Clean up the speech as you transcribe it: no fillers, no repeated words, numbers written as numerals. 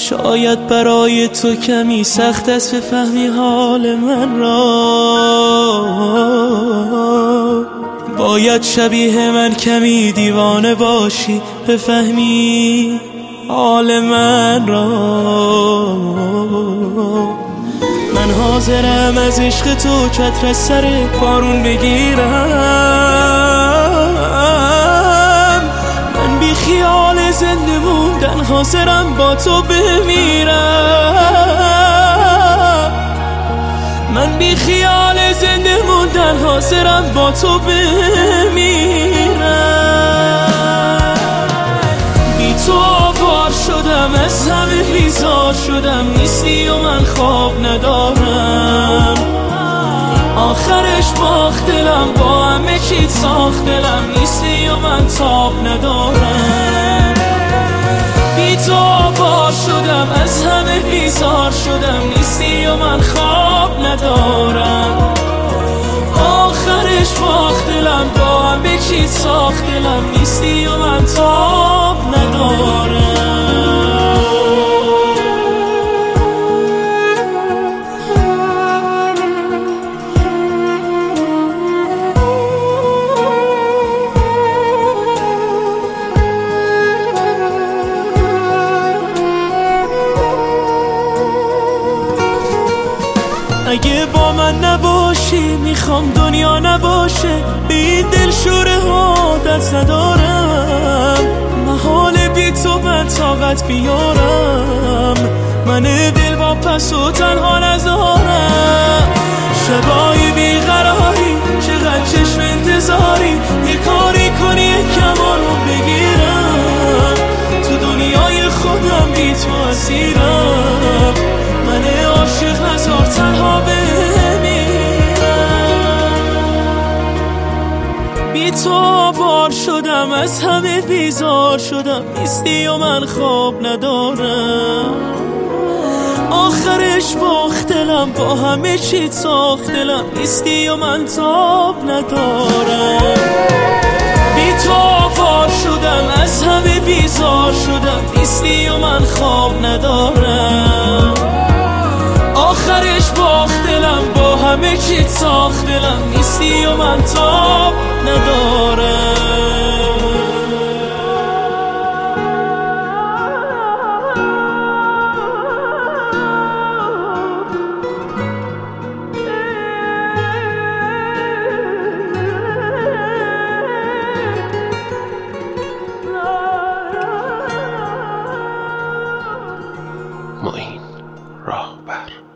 شاید برای تو کمی سخت است بفهمی حال من را، باید شبیه من کمی دیوانه باشی بفهمی حال من را. من حاضرم از عشق تو چتر از سر بارون بگیرم، من بی خیال زنده موندن حاضرم با تو بمیرم، من بی خیال زنده موندن حاضرم با تو بمیرم. بی تو آوار شدم، از همه بیزار شدم، نیستی و من خواب ندارم، آخرش باخت دلم، با همه چیت ساخت دلم، نیستی و من تاب ندارم. بی تو آوار شدم، از همه بیزار شدم، نیستی و من خواب ندارم، آخرش باخت دلم، با همه چیت ساخت دلم، نیستی و من تاب ندارم. اگه با من نباشی میخوام دنیا نباشه، به این دلشوره ها دست ندارم، محال بی تو من طاقت بیارم، من دل با پس و تنها نذارم. شبای بیقراری چقدر چشم انتظاری، یه کاری کنی یه کمانو بگیرم، تو دنیای خودم بی تو اسیرم، من عاشق نذار تنها بمیرم. بی تو آوار شدم، از همه بیزار شدم، نیستی و من خواب ندارم، آخرش باخت دلم، با همه چیت ساخت دلم، نیستی و من تاب ندارم. بی تو آوار شدم، از همه بیزار شدم، نیستی و من خواب ندارم، آخرش باخت دلم، با همه چیت ساخت دلم، نیستی و من تاب ندارم. معین راهبر.